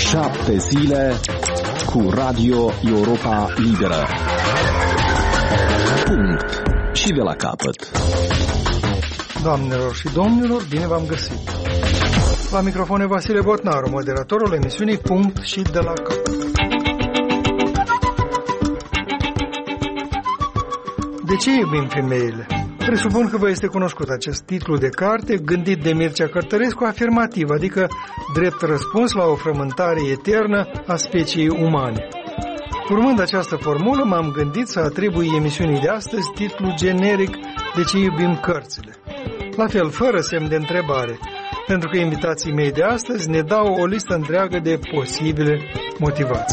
7 zile cu Radio Europa Liberă. Punct. Și de la capăt. Doamnelor și domnilor, bine v-am găsit. La microfon e Vasile Botnaru, moderatorul emisiunii Punct și de la capăt. De ce iubim femeile? Presupun că vă este cunoscut acest titlu de carte, gândit de Mircea Cărtărescu, afirmativ, adică drept răspuns la o frământare eternă a speciei umane. Urmând această formulă, m-am gândit să atribui emisiunii de astăzi titlul generic De ce iubim cărțile. La fel, fără semn de întrebare, pentru că invitații mei de astăzi ne dau o listă întreagă de posibile motivații.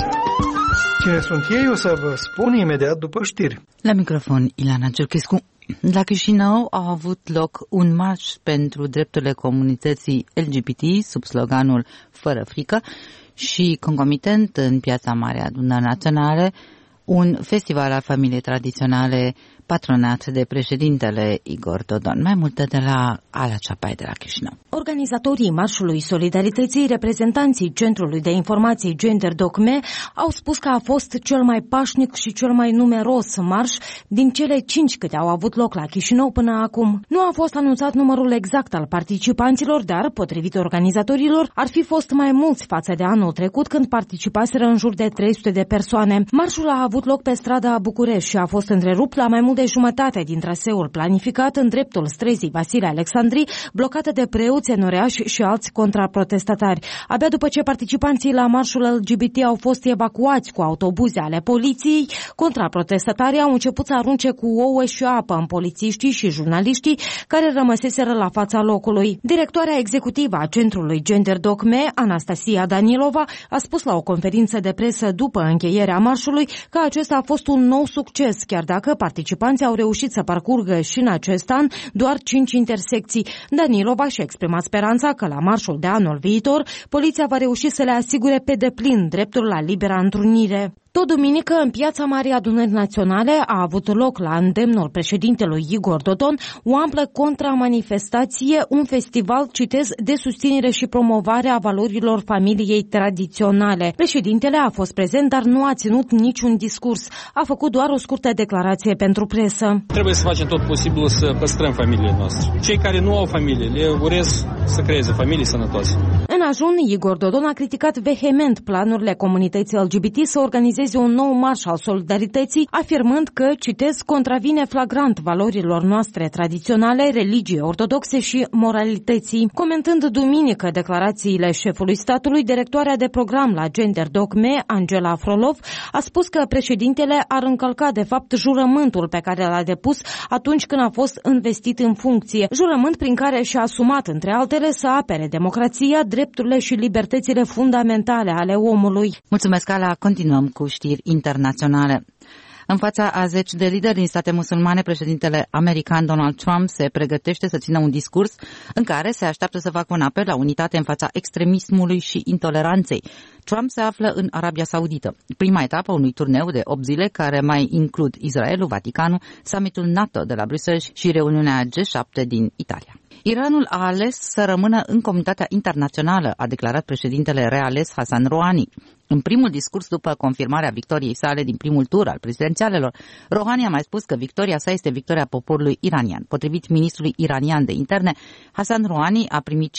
Cine sunt ei o să vă spun imediat după știri. La microfon, Ilana Ciurchescu. La Chișinău a avut loc un marș pentru drepturile comunității LGBT sub sloganul Fără frică și, concomitent, în Piața Mare Adunării Naționale, un festival al familiei tradiționale patronat de președintele Igor Dodon. Mai multe de la Ala Ceapai de la Chișinău. Organizatorii Marșului Solidarității, reprezentanții Centrului de Informații Gender Docme, au spus că a fost cel mai pașnic și cel mai numeros marș din cele 5 câte au avut loc la Chișinău până acum. Nu a fost anunțat numărul exact al participanților, dar, potrivit organizatorilor, ar fi fost mai mulți față de anul trecut, când participaseră în jur de 300 de persoane. Marșul a avut loc pe strada București și a fost întrerupt la mai mult de jumătate din traseul planificat în dreptul străzii Vasile Alexandri, blocată de preoți, enoreași și alți contraprotestatari. Abia după ce participanții la marșul LGBT au fost evacuați cu autobuze ale poliției, contraprotestatarii au început să arunce cu ouă și apă în polițiștii și jurnaliștii care rămăseseră la fața locului. Directoarea executivă a Centrului Gender Docme, Anastasia Danilova, a spus la o conferință de presă după încheierea marșului că acesta a fost un nou succes, chiar dacă participanții au reușit să parcurgă și în acest an doar 5 intersecții. Danilova și-a exprimat speranța că la marșul de anul viitor, poliția va reuși să le asigure pe deplin dreptul la libera întrunire. Tot duminică, în Piața Marii Adunări Naționale, a avut loc, la îndemnul președintelui Igor Dodon, o amplă contramanifestație, un festival, citez, de susținere și promovare a valorilor familiei tradiționale. Președintele a fost prezent, dar nu a ținut niciun discurs. A făcut doar o scurtă declarație pentru presă. Trebuie să facem tot posibilul să păstrăm familiile noastre. Cei care nu au familie, le urez să creeze familii sănătoase. În ajun, Igor Dodon a criticat vehement planurile comunității LGBT să organizeze un nou marș al solidarității, afirmând că, citez, contravine flagrant valorilor noastre tradiționale, religiei ortodoxe și moralității. Comentând duminică declarațiile șefului statului, directoarea de program la Gender Docme, Angela Frolov, a spus că președintele ar încălca de fapt jurământul pe care l-a depus atunci când a fost investit în funcție, jurământ prin care și-a asumat, între altele, să apere democrația, drepturile și libertățile fundamentale ale omului. Mulțumesc, Ala. Continuăm cu știri internaționale. În fața a 10 de lideri din state musulmane, președintele american Donald Trump se pregătește să țină un discurs în care se așteaptă să facă un apel la unitate în fața extremismului și intoleranței. Trump se află în Arabia Saudită, prima etapă unui turneu de 8 zile care mai includ Israelul, Vaticanul, summitul NATO de la Bruxelles și reuniunea G7 din Italia. Iranul a ales să rămână în comunitatea internațională, a declarat președintele reales Hassan Rouhani. În primul discurs după confirmarea victoriei sale din primul tur al prezidențialelor, Rouhani a mai spus că victoria sa este victoria poporului iranian. Potrivit ministrului iranian de interne, Hassan Rouhani a primit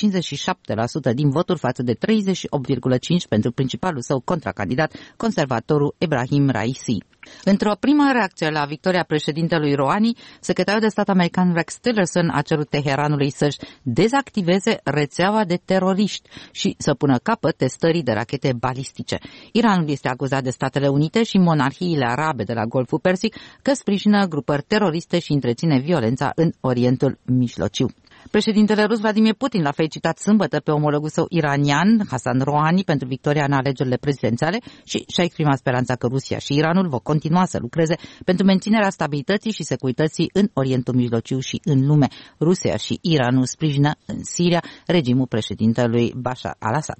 57% din voturi față de 38,5% pentru principalul său contracandidat, conservatorul Ebrahim Raisi. Într-o primă reacție la victoria președintelui Rouhani, secretarul de stat american Rex Tillerson a cerut Teheranului să-și dezactiveze rețeaua de teroriști și să pună capăt testării de rachete balistice. Iranul este acuzat de Statele Unite și monarhiile arabe de la Golful Persic că sprijină grupări teroriste și întreține violența în Orientul Mijlociu. Președintele rus Vladimir Putin l-a felicitat sâmbătă pe omologul său iranian, Hassan Rouhani, pentru victoria în alegerile prezidențiale și și-a exprimat speranța că Rusia și Iranul vor continua să lucreze pentru menținerea stabilității și securității în Orientul Mijlociu și în lume. Rusia și Iranul sprijină în Siria regimul președintelui Bashar al-Assad.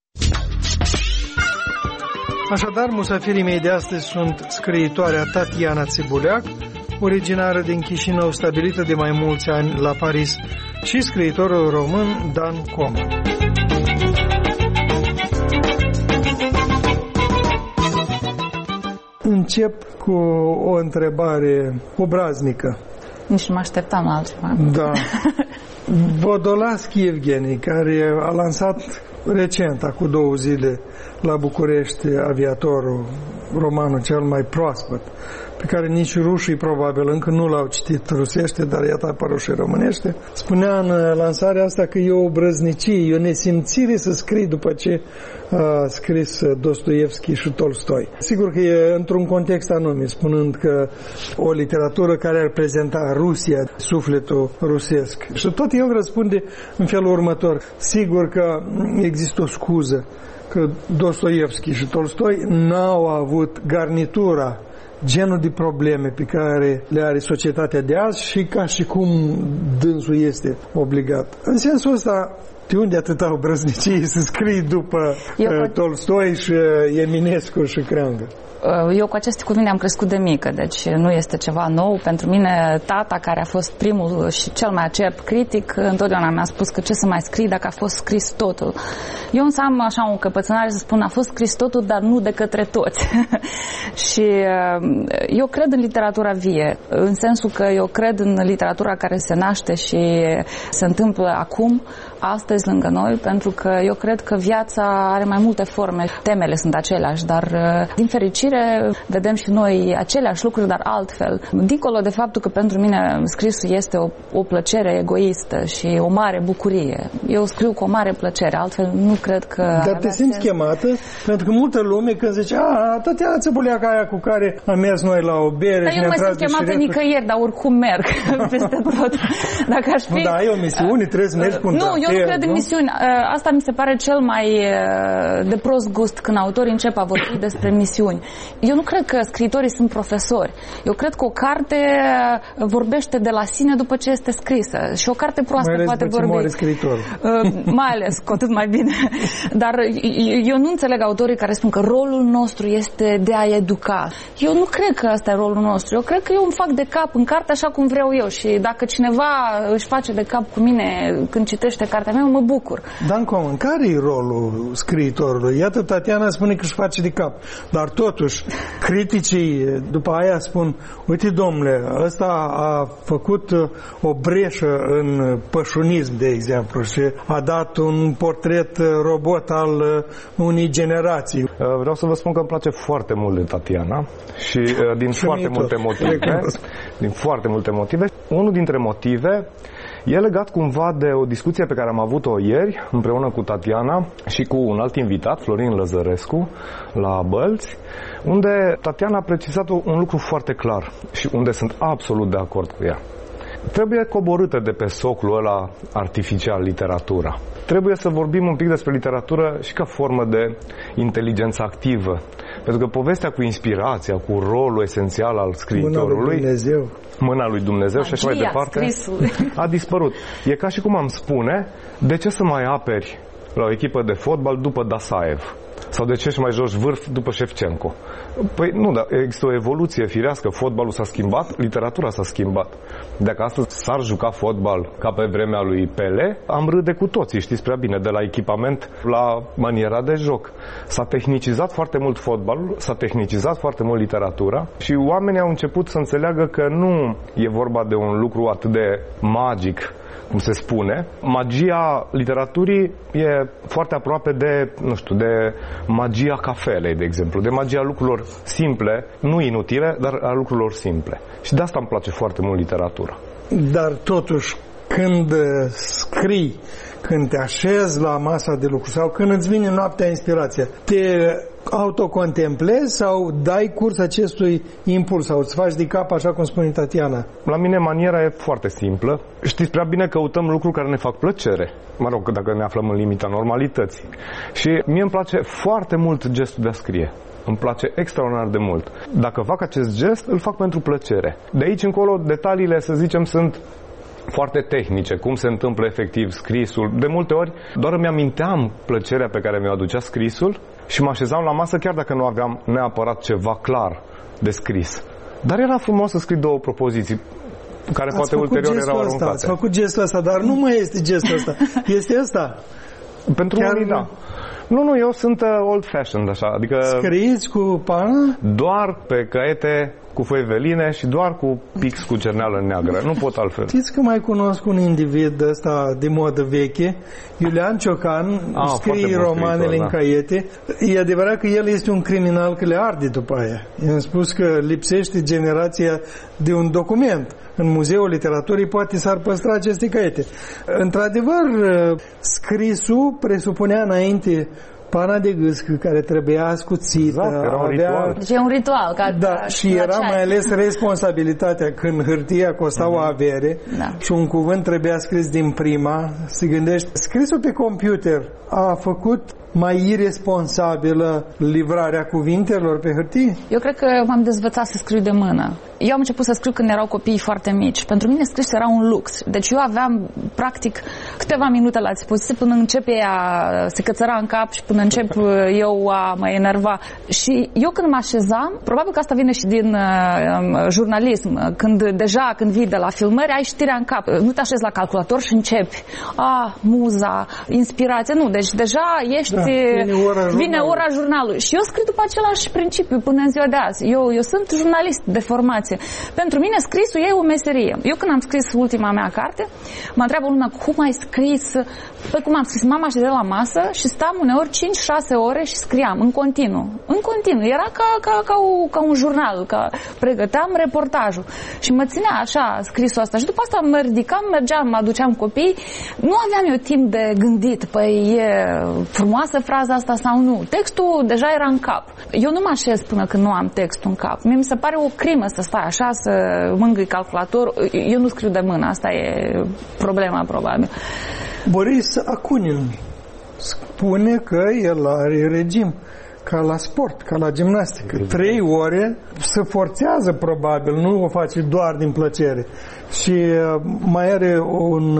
Așadar, musafirii mei de astăzi sunt scriitoarea Tatiana Țibuleac, originară din Chișinău, stabilită de mai mulți ani la Paris, și scriitorul român Dan Coma. Încep cu o întrebare obraznică. Nici nu mă așteptam la altceva. Da. Vodolaschi Evgeni, care a lansat recent, acum 2 zile, la București, Aviatorul, romanul cel mai proaspăt, pe care nici rușii probabil încă nu l-au citit rusește, dar iată a apărut și românește, spunea în lansarea asta că e o brăznicie, e o nesimțire să scrii după ce a scris Dostoevski și Tolstoi. Sigur că e într-un context anume, spunând că o literatură care ar prezenta Rusia, sufletul rusesc. Și tot el răspunde în felul următor. Sigur că există o scuză că Dostoevski și Tolstoi n-au avut garnitura, genul de probleme pe care le are societatea de azi și ca și cum dânsul este obligat. În sensul ăsta, de unde atâta obrăznicie să scrii după Tolstoi și Eminescu și Creangă? Eu cu aceste cuvinte am crescut de mică, deci nu este ceva nou. Pentru mine, tata, care a fost primul și cel mai acerb critic, întotdeauna mi-a spus că ce să mai scrii dacă a fost scris totul. Eu însă am așa un căpățânare să spun, a fost scris totul, dar nu de către toți. Și eu cred în literatura vie, în sensul că eu cred în literatura care se naște și se întâmplă acum, astăzi lângă noi, pentru că eu cred că viața are mai multe forme, temele sunt aceleași, dar din fericire vedem și noi aceleași lucruri, dar altfel. Dincolo de faptul că pentru mine scrisul este o plăcere egoistă și o mare bucurie. Eu scriu cu o mare plăcere, altfel nu cred că... Dar te simți chemată? Pentru că multă lume când zice, Tatiana Țăbuleaca aia cu care am mers noi la o bere... Dar eu nu mă simt chemată nicăieri, dar oricum merg peste tot. Dacă aș fi... Nu, dar ai o misiune, trebuie să mergi cu un Nu, eu nu cred în misiuni. Asta mi se pare cel mai de prost gust când autorii încep a vorbi despre misiuni. Eu nu cred că scriitorii sunt profesori. Eu cred că o carte vorbește de la sine după ce este scrisă. Și o carte proastă poate vorbi. Mai ales, cu atât mai bine. Dar eu nu înțeleg autorii care spun că rolul nostru este de a educa. Eu nu cred că asta e rolul nostru. Eu cred că eu îmi fac de cap în carte așa cum vreau eu. Și dacă cineva își face de cap cu mine când citește cartea mea, mă bucur. Dan Coman, care e rolul scriitorului? Iată, Tatiana spune că își face de cap. Dar totuși, criticii după aia spun, uite domnule, ăsta a făcut o breșă în pășunism, de exemplu, și a dat un portret robot al unei generații. Vreau să vă spun că îmi place foarte mult de Tatiana și din foarte multe motive. Din foarte multe motive. Unul dintre motive e legat cumva de o discuție pe care am avut-o ieri împreună cu Tatiana și cu un alt invitat, Florin Lăzărescu, la Bălți, unde Tatiana a precizat un lucru foarte clar și unde sunt absolut de acord cu ea. Trebuie coborâtă de pe soclul ăla artificial literatura. Trebuie să vorbim un pic despre literatură și ca formă de inteligență activă. Pentru că povestea cu inspirația, cu rolul esențial al scriitorului, mâna lui Dumnezeu și așa mai departe, a dispărut. E ca și cum am spune, de ce să mai aperi la o echipă de fotbal după Dasaev? Sau de ce să mai joci vârf după Șefcenco? Păi nu, dar există o evoluție firească, fotbalul s-a schimbat, literatura s-a schimbat. Dacă astăzi s-ar juca fotbal ca pe vremea lui Pele, am râde cu toții, știți prea bine, de la echipament la maniera de joc. S-a tehnicizat foarte mult fotbalul, s-a tehnicizat foarte mult literatura și oamenii au început să înțeleagă că nu e vorba de un lucru atât de magic, cum se spune. Magia literaturii e foarte aproape de, nu știu, de magia cafelei, de exemplu, de magia lucrurilor simple, nu inutile, dar a lucrurilor simple. Și de asta îmi place foarte mult literatura. Dar totuși, când scrii, când te așezi la masa de lucru sau când îți vine noaptea inspirația, te autocontemplezi sau dai curs acestui impuls sau îți faci de cap, așa cum spune Tatiana? La mine maniera e foarte simplă. Știți prea bine, căutăm lucruri care ne fac plăcere. Mă rog, dacă ne aflăm în limita normalității. Și mie îmi place foarte mult gestul de a scrie. Îmi place extraordinar de mult. Dacă fac acest gest, îl fac pentru plăcere. De aici încolo, detaliile, să zicem, sunt foarte tehnice, cum se întâmplă efectiv scrisul. De multe ori doar îmi aminteam plăcerea pe care mi-o aducea scrisul și mă așezam la masă chiar dacă nu aveam neapărat ceva clar de scris. Dar era frumos să scrii 2 propoziții care poate ulterior erau aruncate. Ați făcut gestul ăsta, dar nu mai este gestul ăsta. Este ăsta. Pentru unii, da. Nu, eu sunt old-fashioned, așa, adică... Scrieți cu pană? Doar pe caiete cu foi veline și doar cu pix cu cerneală neagră. Nu pot altfel. Știți că mai cunosc un individ ăsta de modă veche, Iulian Ciocan, scrie romanele în caiete. E adevărat că el este un criminal, că le arde după aia. I-am spus că lipsește generația de un document. În Muzeul Literaturii poate s-ar păstra aceste caiete. Într-adevăr, scrisul presupunea înainte pana de gâscă care trebuia ascuțită. Exact, era un ritual. Deci e un ritual. Da, și era mai ales responsabilitatea când hârtia costa o avere și un cuvânt trebuia scris din prima. Se gândește, scrisul pe computer a făcut mai iresponsabilă livrarea cuvintelor pe hârtie? Eu cred că m-am dezvățat să scriu de mână. Eu am început să scriu când erau copiii foarte mici. Pentru mine scrisul era un lux. Deci eu aveam, practic, câteva minute la dispoziție până începe ea, se cățăra în cap și până încep eu a mă enerva. Și eu când mă așezam, probabil că asta vine și din jurnalism, când vii de la filmări, ai știrea în cap. Nu te așezi la calculator și începi. Muza, inspirație. Nu, deci deja ești... Vine ora jurnalului. Și eu scriu după același principiu până în ziua de azi. Eu sunt jurnalist de formație. Pentru mine scrisul e o meserie. Eu când am scris ultima mea carte, mă întreabă lumea cum ai scris. Păi cum am scris, mama ședea la masă și stam uneori 5-6 ore și scriam în continuu. În continuu. Era ca un jurnal, pregăteam reportajul. Și mă ținea așa scrisul ăsta. Și după asta mă ridicam, mergeam, mă aduceam copii. Nu aveam eu timp de gândit, păi e frumoasă fraza asta sau nu. Textul deja era în cap. Eu nu mă așez până când nu am textul în cap. Mie mi se pare o crimă să stai așa, să mângâi calculator. Eu nu scriu de mână, asta e problema probabil. Boris Akunin spune că el are regim ca la sport, ca la gimnastică. 3 ore se forțează probabil, nu o face doar din plăcere. Și mai are un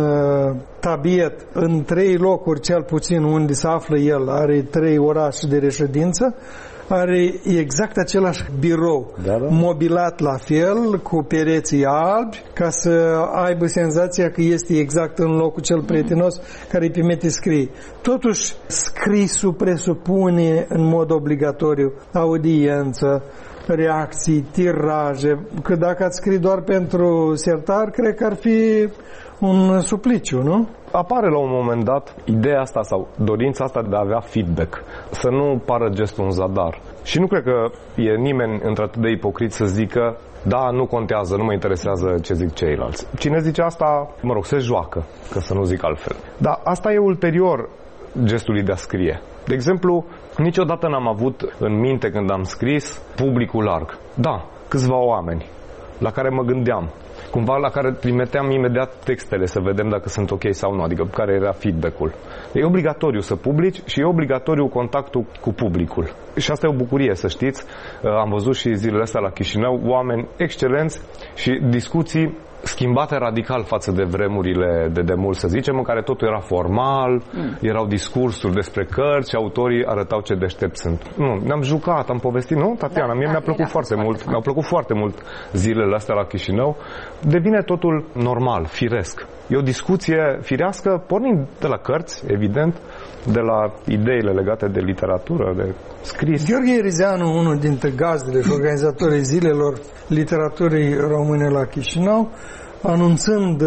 tabiet în 3 locuri cel puțin unde se află el, are 3 orașe de reședință, are exact același birou, mobilat la fel, cu pereții albi, ca să aibă senzația că este exact în locul cel prietenos care îi permite scrie. Totuși, scrisul presupune în mod obligatoriu audiență, reacții, tiraje, că dacă ați scrie doar pentru sertar, cred că ar fi un supliciu, nu? Apare la un moment dat ideea asta sau dorința asta de a avea feedback, să nu pară gestul în zadar. Și nu cred că e nimeni într-atât de ipocrit să zică da, nu contează, nu mă interesează ce zic ceilalți. Cine zice asta, se joacă, că să nu zic altfel. Dar asta e ulterior gestului de a scrie. De exemplu, niciodată n-am avut în minte când am scris publicul larg. Da, câțiva oameni la care mă gândeam, cumva la care trimiteam imediat textele să vedem dacă sunt ok sau nu, adică care era feedback-ul. E obligatoriu să publici și e obligatoriu contactul cu publicul. Și asta e o bucurie, să știți. Am văzut și zilele astea la Chișinău oameni excelenți și discuții schimbate radical față de vremurile de demult, să zicem, în care totul era formal, erau discursuri despre cărți și autorii arătau ce deștepți sunt. Nu, ne-am jucat, am povestit, nu, Tatiana? Mie mi-a plăcut foarte mult. Mi-au plăcut foarte mult zilele astea la Chișinău. Devine totul normal, firesc. E o discuție firească, pornind de la cărți, evident, de la ideile legate de literatură, de scris. Gheorghe Erizeanu, unul dintre gazdele și organizatorii zilelor literaturii române la Chișinău, anunțând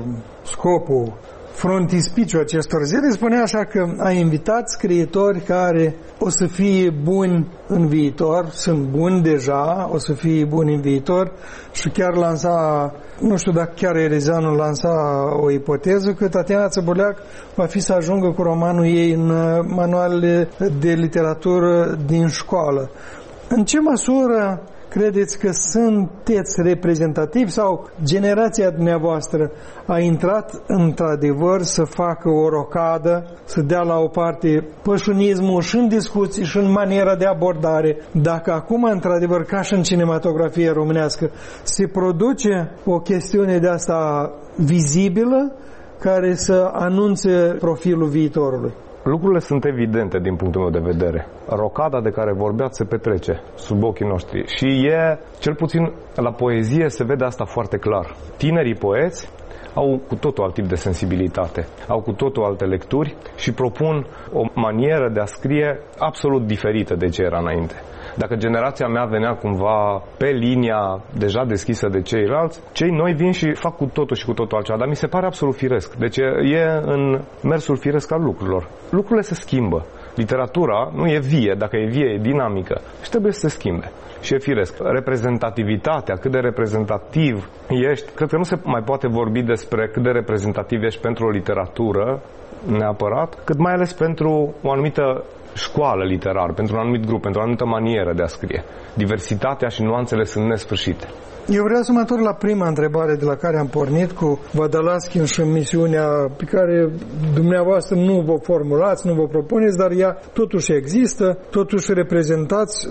scopul, frontispiciul acestor zile, spunea așa că a invitat scriitori care o să fie buni în viitor, sunt buni deja, o să fie buni în viitor și chiar lansa, nu știu dacă chiar Erizeanu lansa o ipoteză că Tatiana Țăbuleac va fi să ajungă cu romanul ei în manualele de literatură din școală. În ce măsură credeți că sunteți reprezentativi sau generația dumneavoastră a intrat într-adevăr să facă o rocadă, să dea la o parte pășunismul și în discuții și în maniera de abordare? Dacă acum într-adevăr, ca și în cinematografie românească, se produce o chestiune de asta vizibilă care să anunțe profilul viitorului? Lucrurile sunt evidente din punctul meu de vedere. Rocada de care vorbeați se petrece sub ochii noștri și cel puțin la poezie se vede asta foarte clar. Tinerii poeți au cu totul alt tip de sensibilitate, au cu totul alte lecturi și propun o manieră de a scrie absolut diferită de ce era înainte. Dacă generația mea venea cumva pe linia deja deschisă de ceilalți, cei noi vin și fac cu totul și cu totul altceva, dar mi se pare absolut firesc. Deci e în mersul firesc al lucrurilor. Lucrurile se schimbă. Literatura nu e vie, dacă e vie, e dinamică și trebuie să se schimbe. Și e firesc. Reprezentativitatea, cât de reprezentativ ești, cred că nu se mai poate vorbi despre cât de reprezentativ ești pentru o literatură neapărat, cât mai ales pentru o anumită școală literară, pentru un anumit grup, pentru o anumită manieră de a scrie. Diversitatea și nuanțele sunt nesfârșite. Eu vreau să mă întorc la prima întrebare de la care am pornit cu Vadalaskin și misiunea pe care dumneavoastră nu vă formulați, nu vă propuneți, dar ea totuși există, totuși reprezentați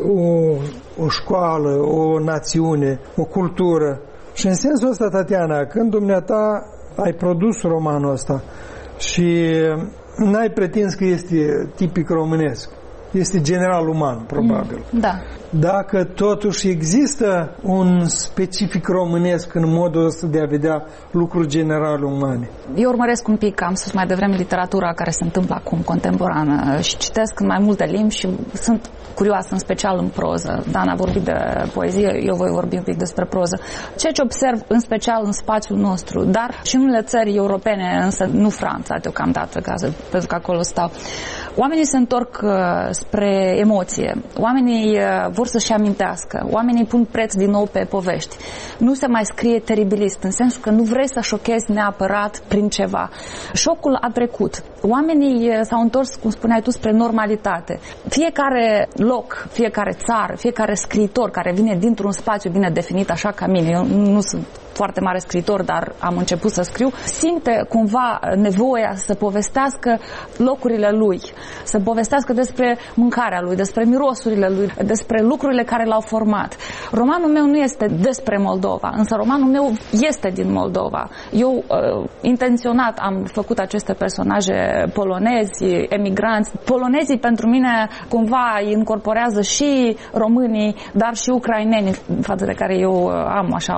o școală, o națiune, o cultură. Și în sensul ăsta, Tatiana, când dumneata ai produs romanul ăsta și n-ai pretins că este tipic românesc, este general uman, probabil. Da. Dacă totuși există un specific românesc în modul ăsta de a vedea lucruri general umane. Eu urmăresc un pic, am spus mai devreme, literatura care se întâmplă acum, contemporană, și citesc în mai multe limbi și sunt curioasă, în special în proză. Dan a vorbit de poezie, eu voi vorbi un pic despre proză. Ceea ce observ, în special în spațiul nostru, dar și în unele țări europene, însă nu Franța deocamdată, pentru că acolo stau. Oamenii se întorc spre emoție. Oamenii vor să-și amintească. Oamenii pun preț din nou pe povești. Nu se mai scrie teribilist, în sensul că nu vrei să șochezi neapărat prin ceva. Șocul a trecut. Oamenii s-au întors, cum spuneai tu, spre normalitate. Fiecare loc, fiecare țară, fiecare scriitor care vine dintr-un spațiu bine definit, așa ca mine, eu nu sunt foarte mare scriitor, dar am început să scriu, simte cumva nevoia să povestească locurile lui, să povestească despre mâncarea lui, despre mirosurile lui, despre lucrurile care l-au format. Romanul meu nu este despre Moldova, însă romanul meu este din Moldova. Eu intenționat am făcut aceste personaje polonezi, emigranți. Polonezii pentru mine cumva incorporează și românii, dar și ucraineni, față de care eu am așa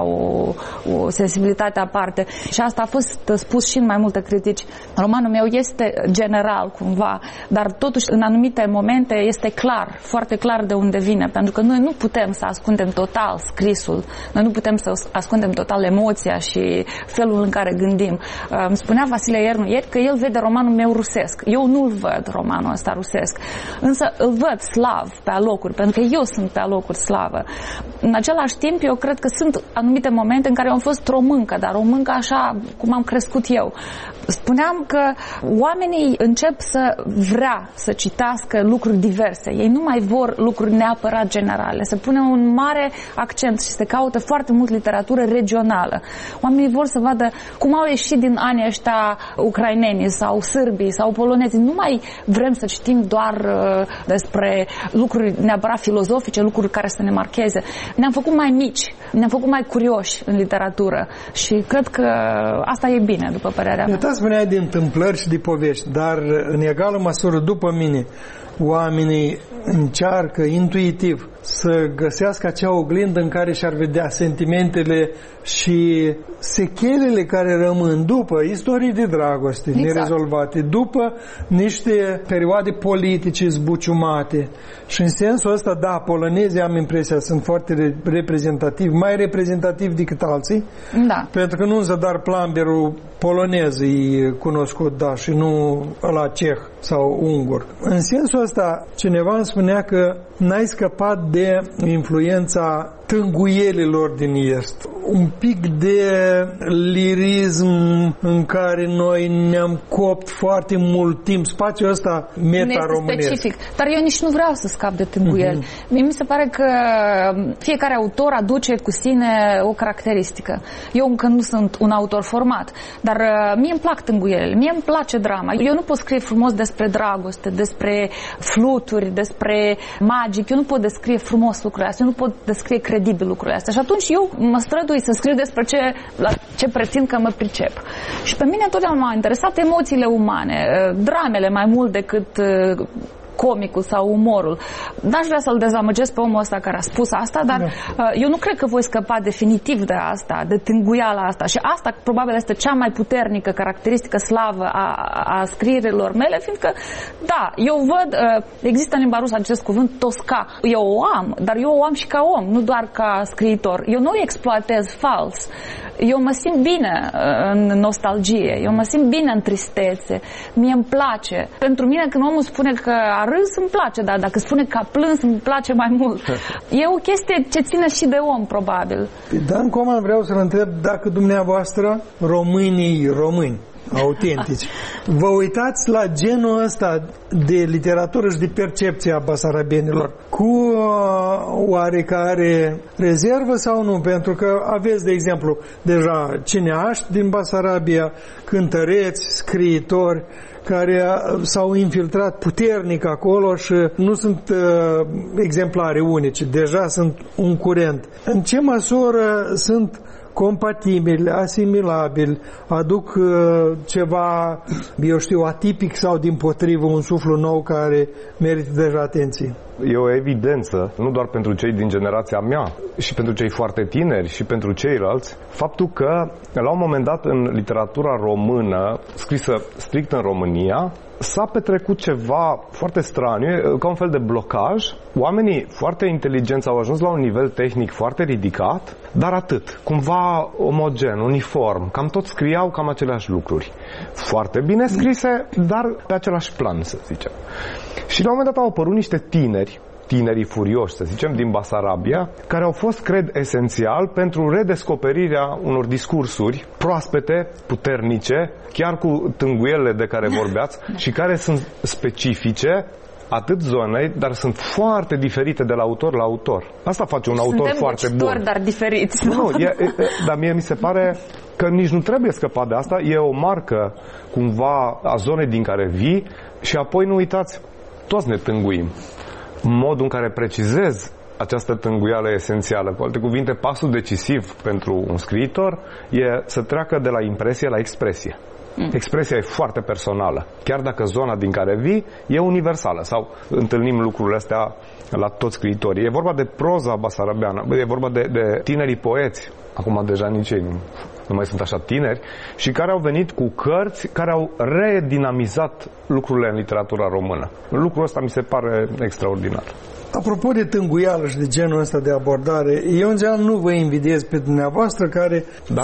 o sensibilitate aparte. Și asta a fost spus și în mai multe critici. Romanul meu este general cumva, dar totuși în anumite momente este clar, foarte clar de unde vine, pentru că noi nu putem să ascundem total scrisul, noi nu putem să ascundem total emoția și felul în care gândim. Îmi spunea Vasile Iernu ieri că el vede romanul meu rusesc. Eu nu-l văd romanul ăsta rusesc, însă îl văd slav pe alocuri, pentru că eu sunt pe alocuri slavă. În același timp, eu cred că sunt anumite momente în care eu am fost româncă, dar româncă așa cum am crescut eu. Spuneam că oamenii încep să vrea să citească lucruri diverse. Ei nu mai vor lucruri neapărat generale. Se pune un mare accent și se caută foarte mult literatură regională. Oamenii vor să vadă cum au ieșit din anii ăștia ucrainenii sau sârbii sau polonezii. Nu mai vrem să citim doar despre lucruri neapărat filozofice, lucruri care să ne marcheze. Ne-am făcut mai mici, ne-am făcut mai curioși în literatură și cred că asta e bine, după părerea mea. Spuneai de întâmplări și de povești, dar în egală măsură, după mine, oamenii încearcă intuitiv să găsească acea oglindă în care și-ar vedea sentimentele și sechelele care rămân după istorii de dragoste nerezolvate, după niște perioade politice zbuciumate. Și în sensul ăsta, da, polonezii, am impresia, sunt foarte reprezentativi, mai reprezentativi decât alții, da. Pentru că nu Zadar Plamberul polonez e cunoscut, da, și nu ăla ceh sau ungur. În sensul ăsta, cineva îmi spunea că n-ai scăpat de influența tânguielilor din Est. Un pic de lirism în care noi ne-am copt foarte mult timp. Spațiul ăsta meta-românesc. Specific. Dar eu nici nu vreau să scap de tânguieli. Mie mi se pare că fiecare autor aduce cu sine o caracteristică. Eu încă nu sunt un autor format, dar mie îmi plac tânguielile, mie îmi place drama. Eu nu pot scrie frumos despre dragoste, despre fluturi, despre magic. Eu nu pot descrie frumos lucrurile astea, eu nu pot descrie credibil lucrurile astea. Și atunci eu mă strădui să scriu despre ce pretind că mă pricep. Și pe mine întotdeauna m-au interesat emoțiile umane, dramele mai mult decât comicul sau umorul. N-aș vrea să-l dezamăgesc pe omul ăsta care a spus asta, dar eu nu cred că voi scăpa definitiv de asta, de tânguiala asta. Și asta probabil este cea mai puternică caracteristică slavă a scrierilor mele, fiindcă, da, eu văd, există în limba rusă acest cuvânt tosca. Eu o am, dar eu o am și ca om, nu doar ca scriitor. Eu nu exploatez fals. Eu mă simt bine în nostalgie, eu mă simt bine în tristețe. Mie îmi place. Pentru mine când omul spune că a râs, îmi place, dar dacă spune că a plâns, îmi place mai mult. E o chestie ce ține și de om, probabil. Dan Coman, vreau să-l întreb dacă dumneavoastră, români autentici, vă uitați la genul ăsta de literatură și de percepție a basarabenilor cu oarecare rezervă sau nu? Pentru că aveți, de exemplu, deja cineaști din Basarabia, cântăreți, scriitori care s-au infiltrat puternic acolo și nu sunt exemplare unice, deja sunt un curent. În ce măsură sunt compatibili, asimilabili, aduc ceva, eu știu, atipic sau dimpotrivă un suflu nou care merită deja atenție? E o evidență, nu doar pentru cei din generația mea, și pentru cei foarte tineri și pentru ceilalți, faptul că la un moment dat în literatura română, scrisă strict în România, s-a petrecut ceva foarte straniu, ca un fel de blocaj. Oamenii foarte inteligenți au ajuns la un nivel tehnic foarte ridicat, dar atât, cumva omogen, uniform, cam tot scriau cam aceleași lucruri. Foarte bine scrise, dar pe același plan, să zicem. Și la un moment dat au apărut niște tinerii furioși, să zicem, din Basarabia, care au fost, cred, esențial pentru redescoperirea unor discursuri proaspete, puternice, chiar cu tânguielile de care vorbeați, și care sunt specifice atât zonei, dar sunt foarte diferite de la autor la autor. Asta face un autor foarte bun. Dar diferiți. Nu, dar mie mi se pare că nici nu trebuie scăpat de asta. E o marcă, cumva, a zonei din care vii și apoi nu uitați, toți ne tânguim. Modul în care precizez această tânguială esențială. Cu alte cuvinte, pasul decisiv pentru un scriitor e să treacă de la impresie la expresie. Expresia e foarte personală, chiar dacă zona din care vii e universală, sau întâlnim lucrurile astea la toți scriitorii. E vorba de proza basarabeană, e vorba de tinerii poeți, acum deja nici ei nu mai sunt așa tineri, și care au venit cu cărți care au redinamizat lucrurile în literatura română. Lucrul ăsta mi se pare extraordinar. Apropo de tânguială și de genul ăsta de abordare, eu în general nu vă invidiez pe dumneavoastră care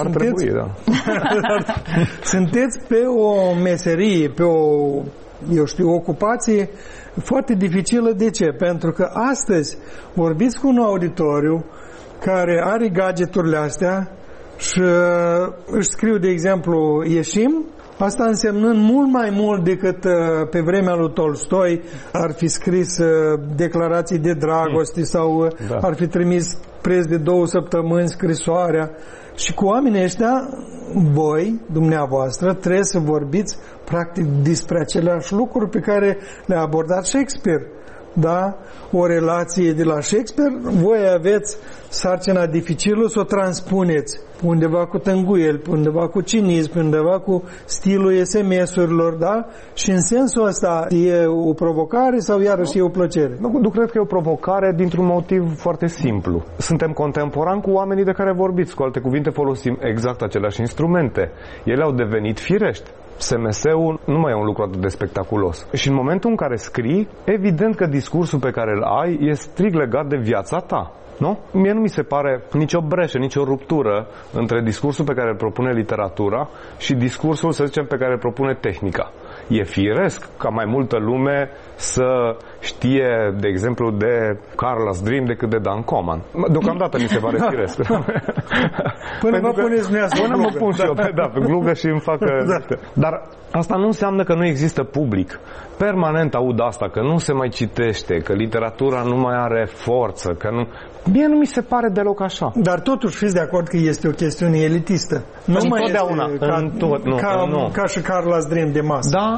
sunteți pe o meserie, pe o, eu știu, ocupație foarte dificilă. De ce? Pentru că astăzi vorbiți cu un auditoriu care are gadgeturile astea și își scriu, de exemplu, ieșim, asta însemnând mult mai mult decât pe vremea lui Tolstoi ar fi scris declarații de dragoste sau ar fi trimis preț de 2 săptămâni scrisoarea. Și cu oamenii ăștia, voi, dumneavoastră, trebuie să vorbiți practic despre aceleași lucruri pe care le-a abordat Shakespeare. Da? O relație de la Shakespeare, voi aveți sarcina dificilă să o transpuneți undeva cu tânguieli, undeva cu cinism, undeva cu stilul SMS-urilor, da? Și în sensul ăsta e o provocare sau iarăși e o plăcere? Nu cred că e o provocare dintr-un motiv foarte simplu. Suntem contemporani cu oamenii de care vorbiți, cu alte cuvinte folosim exact aceleași instrumente. Ele au devenit firești. SMS-ul nu mai e un lucru atât de spectaculos. Și în momentul în care scrii, evident că discursul pe care îl ai e strict legat de viața ta. Nu? Mie nu mi se pare nicio breșă, nicio ruptură între discursul pe care îl propune literatura și discursul, să zicem, pe care îl propune tehnica. E firesc ca mai multă lume să știe, de exemplu, de Carla's Dream decât de Dan Coman. Deocamdată mi se pare firesc. Până mă puneți Până mă pun și eu pe glugă și îmi fac... Dar asta nu înseamnă că nu există public. Permanent aud asta, că nu se mai citește, că literatura nu mai are forță, că nu... Mie nu mi se pare deloc așa. Dar totuși fiți de acord că este o chestiune elitistă. Nu mai este ca și Carla's Dream de masă. Da,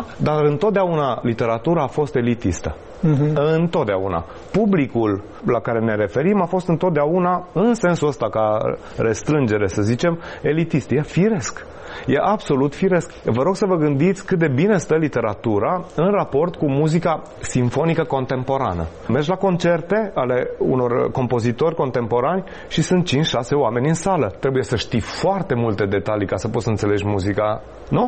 Da, dar întotdeauna literatura a fost elitistă. Întotdeauna. Publicul la care ne referim a fost întotdeauna, în sensul ăsta, ca restrângere, să zicem, elitist. E firesc. E absolut firesc. Vă rog să vă gândiți cât de bine stă literatura în raport cu muzica simfonică contemporană. Mergi la concerte ale unor compozitori contemporani și sunt 5-6 oameni în sală. Trebuie să știi foarte multe detalii ca să poți să înțelegi muzica, nu?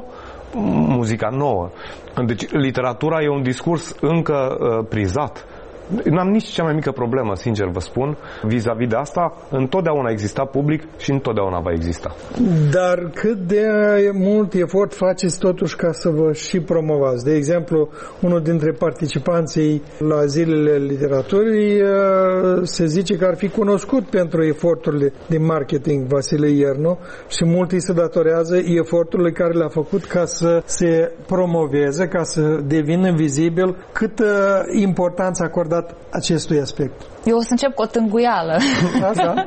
Muzica nouă. Deci literatura e un discurs încă prizat. N-am nici cea mai mică problemă, sincer vă spun, vis-a-vis de asta. Întotdeauna exista public și întotdeauna va exista. Dar cât de mult efort faceți totuși ca să vă și promovați? De exemplu, unul dintre participanții la Zilele Literaturii se zice că ar fi cunoscut pentru eforturile de marketing, Vasile Iernu, și mult îi se datorează eforturile care le-a făcut ca să se promoveze, ca să devină vizibil. Câtă importanță acordat acestui aspect? Eu o să încep cu o tânguială. Așa.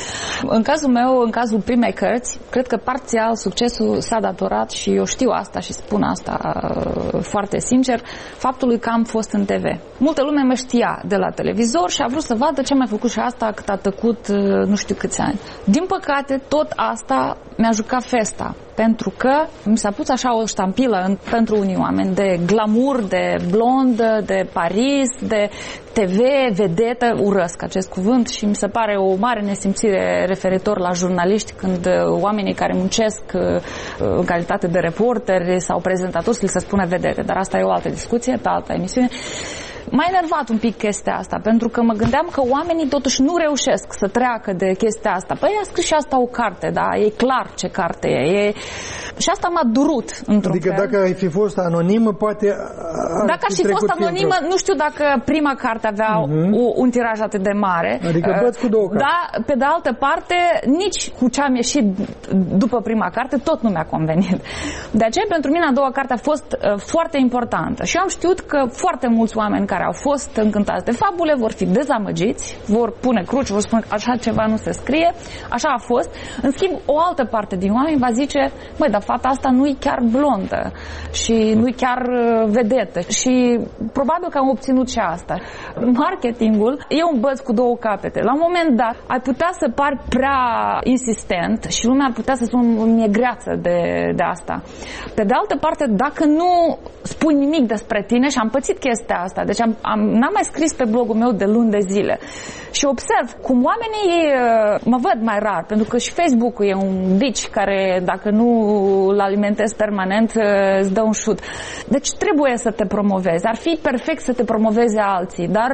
În cazul meu, în cazul primei cărți, cred că parțial succesul s-a datorat, și eu știu asta și spun asta foarte sincer, faptului că am fost în TV. Multă lume mă știa de la televizor și a vrut să vadă ce a mai făcut și asta cât a tăcut nu știu câți ani. Din păcate, tot asta mi-a jucat festa. Pentru că mi s-a pus așa o ștampilă pentru unii oameni de glamour, de blondă, de Paris, de TV, vedetă. Urăsc acest cuvânt și mi se pare o mare nesimțire referitor la jurnaliști când oamenii care muncesc în calitate de reporteri sau prezentatori să li se spune vedete. Dar asta e o altă discuție, pe altă emisiune. M-a enervat un pic chestia asta, pentru că mă gândeam că oamenii totuși nu reușesc să treacă de chestia asta. Păi a scris și asta o carte, da, e clar ce carte e. Și asta m-a durut, într-un adică fel. Dacă ai fi fost anonimă, poate dacă aș fi fost anonimă, nu știu dacă prima carte avea un tiraj atât de mare. Adică băți cu două carte. Da, pe de altă parte, nici cu ce am ieșit după prima carte, tot nu mi-a convenit. De aceea, pentru mine, a doua carte a fost foarte importantă. Și eu am știut că foarte mulți oameni care au fost încântați de fabule vor fi dezamăgiți, vor pune cruci, vor spune că așa ceva nu se scrie, așa a fost. În schimb, o altă parte din oameni va zice, măi, dar fata asta nu e chiar blondă și nu e chiar vedetă. Și probabil că am obținut și asta. Marketingul e un băț cu două capete. La un moment dat ai putea să pari prea insistent și lumea ar putea să spună, mi-e greață de asta. Pe de altă parte, dacă nu spui nimic despre tine, și am pățit chestia asta, deci n-am mai scris pe blogul meu de luni de zile. Și observ cum oamenii mă văd mai rar, pentru că și Facebook-ul e un bici care, dacă nu îl alimentezi permanent, îți dă un șut. Deci trebuie să te promovezi. Ar fi perfect să te promoveze alții, dar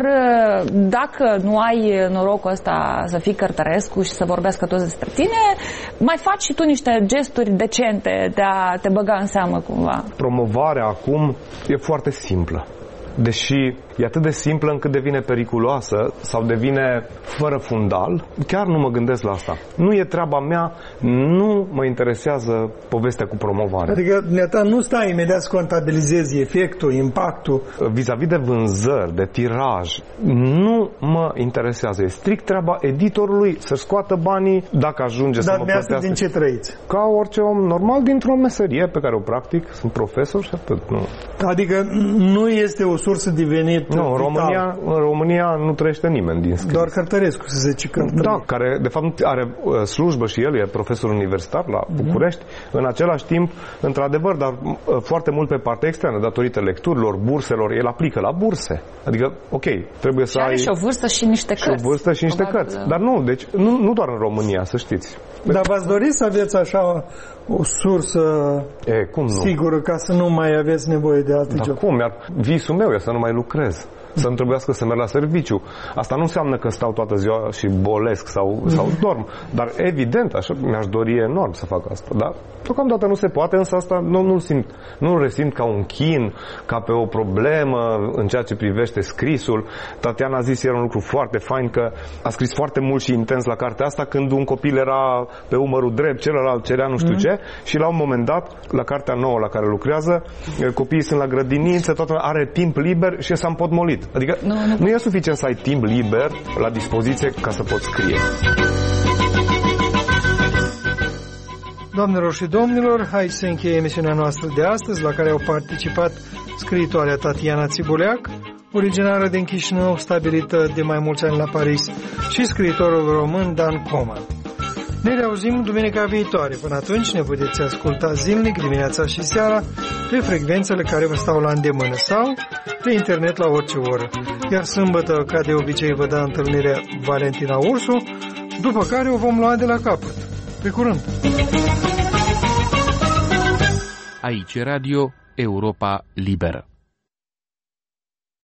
dacă nu ai norocul ăsta să fii Cărtărescu și să vorbească toți despre tine, mai faci și tu niște gesturi decente de a te băga în seamă cumva. Promovarea acum e foarte simplă. Deși e atât de simplă încât devine periculoasă sau devine fără fundal, chiar nu mă gândesc la asta. Nu e treaba mea, nu mă interesează povestea cu promovare. Adică nu stai imediat să contabilizezi efectul, impactul. Vis-a-vis de vânzări, de tiraj, nu mă interesează. E strict treaba editorului să scoată banii dacă ajunge să mă plătească. Dar din ce trăiți? Ca orice om normal, dintr-o meserie pe care o practic, sunt profesor și atât. Nu. Adică nu este o sursă de venit. Nu, în România nu trăiește nimeni din scris. Doar Cărtărescu, să zice că. Da, care de fapt are slujbă și el e profesor universitar la București. În același timp, într-adevăr, dar foarte mult pe partea externă, datorită lecturilor, burselor, el aplică la burse. Adică, ok, trebuie să ai și o vârstă și niște cărți. Și o vârstă și niște cărți. Dar nu, deci nu doar în România, să știți. Dar v-ați dori să aveți așa o sursă sigură ca să nu mai aveți nevoie de alte joburi? Cum? Visul meu e să nu mai lucrez. Să nu trebuiască să merg la serviciu. Asta nu înseamnă că stau toată ziua și bolesc sau dorm. Dar evident, așa mi-aș dori enorm să fac asta. Dar deocamdată nu se poate, însă asta nu-l resimt ca un chin, ca pe o problemă în ceea ce privește scrisul. Tatiana a zis ieri un lucru foarte fain, că a scris foarte mult și intens la cartea asta când un copil era pe umărul drept, celălalt cerea nu știu ce, și la un moment dat, la cartea nouă la care lucrează, copiii sunt la grădiniță, toată are timp liber și s-a împotmolit. Adică nu e suficient să ai timp liber la dispoziție ca să poți scrie. Doamnelor și domnilor, hai să încheie emisiunea noastră de astăzi, la care au participat scriitoarea Tatiana Țibuleac, originară din Chișinău, stabilită de mai mulți ani la Paris, și scriitorul român Dan Coman. Ne reauzim duminica viitoare. Până atunci ne puteți asculta zilnic, dimineața și seara, pe frecvențele care vă stau la îndemână sau pe internet la orice oră. Iar sâmbătă, ca de obicei, vă dă întâlnirea Valentina Ursu, după care o vom lua de la capăt. Pe curând! Aici Radio Europa Liberă.